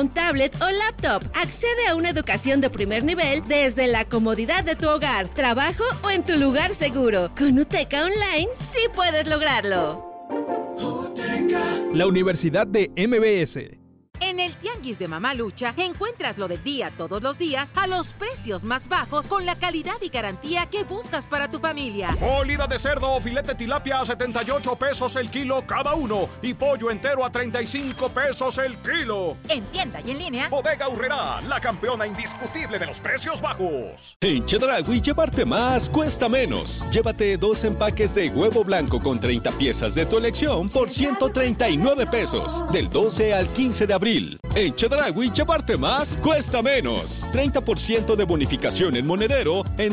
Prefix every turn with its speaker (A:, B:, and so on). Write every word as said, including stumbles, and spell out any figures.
A: smartphone, tablet o laptop. Accede a una educación de primer nivel desde la comodidad de tu hogar, trabajo o en tu lugar seguro. Con UTECA Online sí puedes lograrlo.
B: La Universidad de M B S.
C: En el Tianguis de Mamalucha encuentras lo del día todos los días a los precios más bajos con la calidad y garantía que buscas para tu familia.
D: Molida de cerdo o filete tilapia a setenta y ocho pesos el kilo cada uno y pollo entero a treinta y cinco pesos el kilo.
C: En tienda y en línea.
D: Bodega Aurrerá, la campeona indiscutible de los precios bajos.
E: En Chedraui llevarte más cuesta menos. Llévate dos empaques de huevo blanco con treinta piezas de tu elección por ciento treinta y nueve pesos. Del doce al quince de abril. En Chedraui llevarte más cuesta menos. treinta por ciento de bonificación en monedero en